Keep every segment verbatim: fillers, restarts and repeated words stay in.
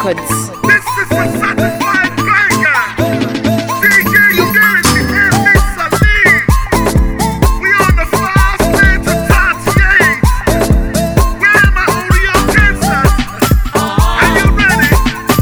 Records. This is a certified banger. D J, you guarantee and Miss Saline. We on the fast way to thirty-eight. Where are my audio dancers? Are you ready?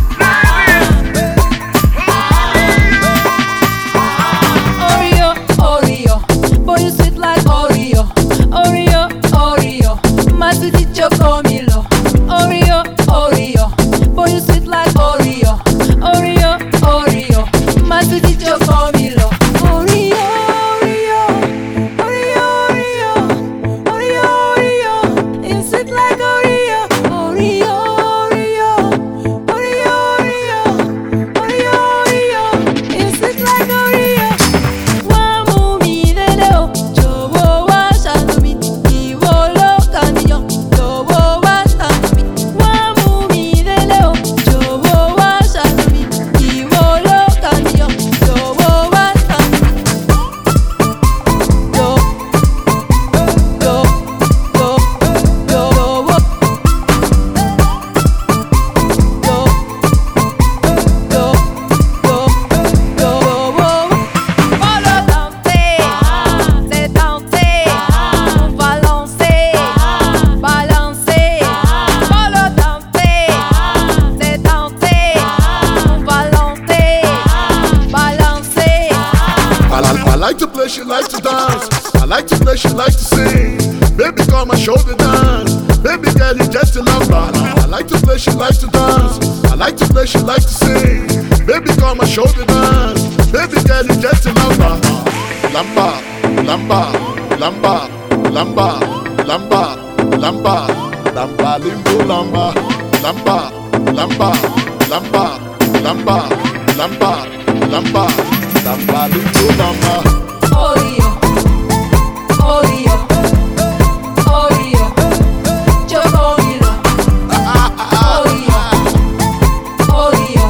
Oreo, Oreo, boy you sweet like Oreo. Oreo, Oreo, my sweetie chocomilo. Oreo, Oreo, boy you sweet like Oreo. Oreo, Oreo, my sweetie chocomilo. Oreo, Oreo, Oreo, Oreo, Oreo, Oreo, you sweet like Oreo. Oreo, Oreo, Oreo, Oreo, Oreo, Oreo, you sweet like Oreo. Wa mu mi dele o, jowo wa ṣàánú mi, ìwọ ló kà mí yọ, jowo wa ṣàánú mi. Wa mu mi dele o, jowo wa ṣàánú mi, ìwọ ló kà mí yọ, jowo wa ṣàánú mi. Jo, jo, jo, jowo. Jo, jo, jo, jowo. Follow danser, c'est danser, on va lancer, balancer. Follow danser, c'est danser, on va lancer, balancer. I, I, I like to play, she like to dance. I like to play, she like to sing. Baby, come and show the dance. Baby girl, you just a lamba. I like to play, she like to dance. I like to play, she like to sing. Baby, come and show the dance. Baby girl, you just a lamba. Lamba, lamba, lamba, lamba, lamba, lamba, lamba, limbo, lamba, lamba, lamba, lamba, lamba, lamba, lamba, lamba, limbo, lamba. Oreo, Oreo, Oreo, chocomilo. Oreo, Oreo,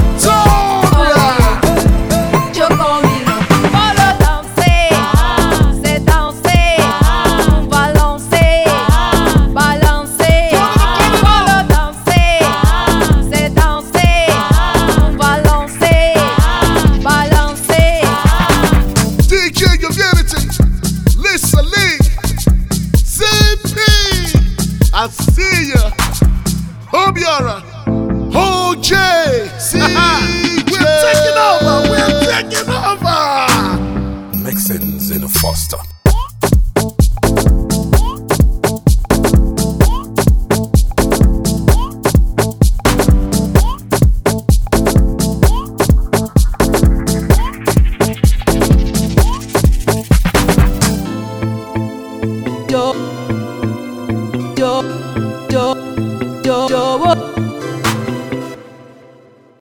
Oreo, chocomilo. Follow danser, c'est danser, on va lancer, balancer. Follow danser, c'est danser, on va lancer, balancer. D J Community, Lisa Lee, C P, I see ya. Hobiara, O J, C J. We're taking over, we're taking over. Mixins in a Foster. Yo, yo, yo, yo, yo,